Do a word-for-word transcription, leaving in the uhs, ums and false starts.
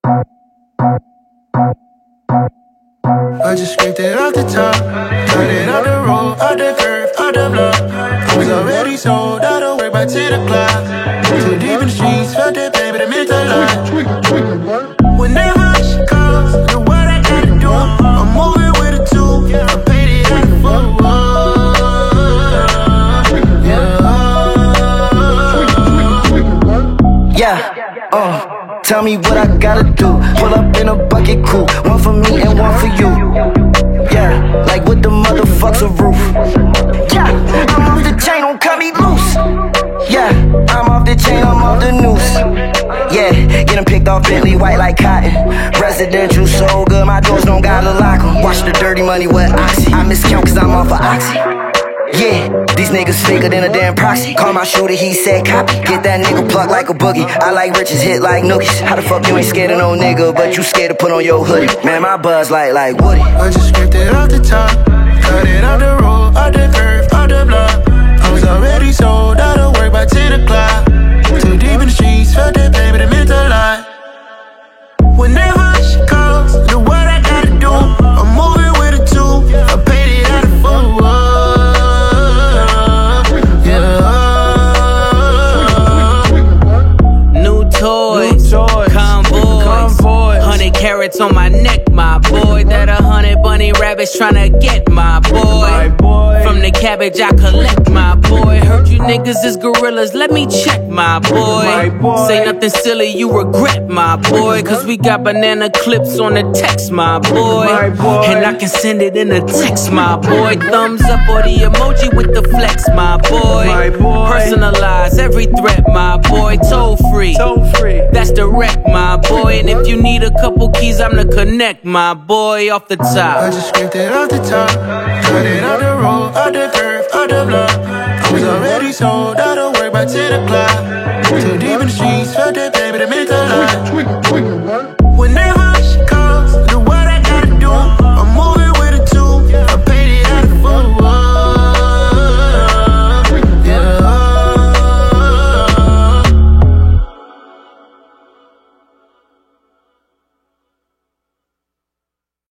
I just scraped it off the top, cut it off the road, off the curve, off the block. I was already sold, I don't work by ten o'clock. Too deep in the streets, felt that pain, but it meant a lot. Whenever she calls, know what I gotta do. I'm moving with a two, I paid it out of full. Yeah, uh, tell me what I gotta do. Pull up in a bucket crew, one for me and one for you. Yeah, like what the motherfuck's a roof. Yeah, I'm off the chain, don't cut me loose. Yeah, I'm off the chain, I'm off the noose. Yeah, getting picked off Bentley, white like cotton. Residential so good, my doors don't gotta lock 'em. Watch the dirty money with Oxy. I miscount cause I'm off of Oxy. Yeah, these niggas faker than a damn proxy. Call my shooter, he said copy. Get that nigga plucked like a boogie. I like riches, hit like nookies. How the fuck you ain't scared of no nigga, but you scared to put on your hoodie? Man, my buzz like, like Woody. I just scraped it off the top, cut it off the road, off the curve, off the block. I was already sold, out of work by ten o'clock. Too deep in the streets, felt that pain, but it meant a lot. Whenever she calls, know what I gotta do. I'm moving with a two, I paid it out of full. Carrots on my neck, my boy. That a hundred bunny rabbits tryna get my boy. my boy. From the cabbage I collect, my boy. Heard you niggas is gorillas, let me check, my boy. my boy. Say nothing silly, you regret, my boy. Cause we got banana clips on the text, my boy. my boy. And I can send it in a text, my boy. Thumbs up or the emoji with the flex, my boy. my boy. Personalize every threat, my boy. Toll free, Toll free. That's direct, my boy. And if you need a couple keys, I'm the connect, my boy, off the top. I just scraped it off the top, cut it off the road, off the curve, off the block. I was already sold, out of work by ten o'clock. Too deep in the streets.